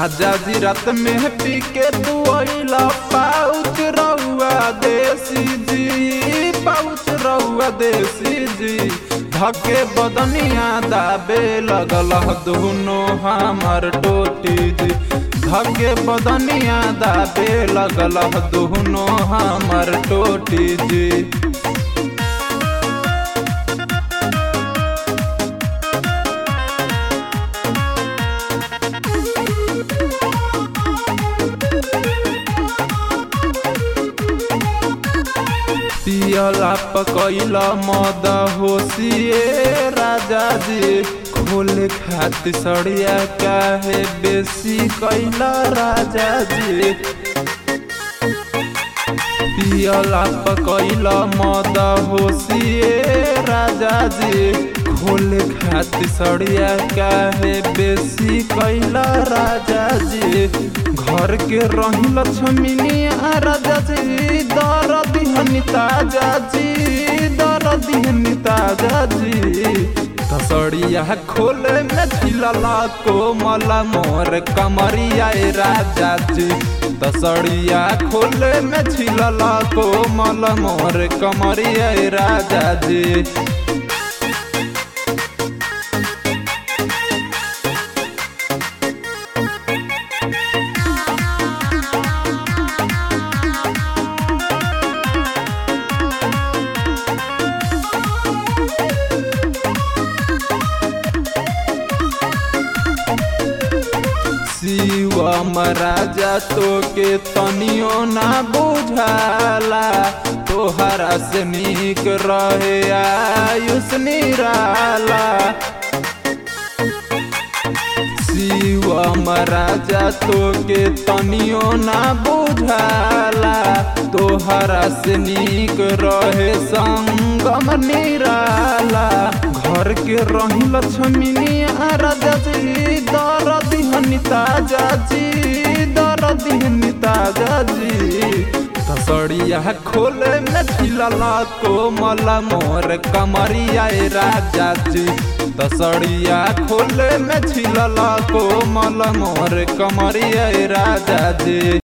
राजा जी रात में पी के तू अइला पाउच रहुआ देसी जी, पाउच रहुआ देसी जी। धके बदनिया दाबे लगल दोनों हमार टोटी जी, धके बदनिया दाबे लगल दोनों हमार टोटी जी। पियला पकैला मद होशिए राजा जी, खोले खातिर सड़िया काहे बेसी कैला राजा जी। पियला पकैला मद होशिए राजा जी, खोले खातिर सड़िया काहे बेसी कैला राजा जी। घर के रही लक्ष्मीनिया राजा जी, दर दिहनी ताजा जी, दर दिहनी ताजा जी। तसड़िया खोले में छिलला कोमल मोर कमरिया राजा जी, तसड़िया खोले में छिलला कोमल मोर कमरिया राजा जी। शिवम राजा तो के तनियो ना बुझाला, तोहरा से नीक रहे आयुष निराला। शिवम राजा तो के तनियो ना बुझाला, तोहरा से नीक रहे संगम निराला। घर के रही लक्ष्मीनिया राजा जी, दर दिहनी ताजा जी, दर दिहनी ताजा जी। तसड़िया खोले में छिलला कोमल मोर कमरिया राजा जी, तसड़िया खोले में छिलला कोमल मोर कमरिया राजा जी।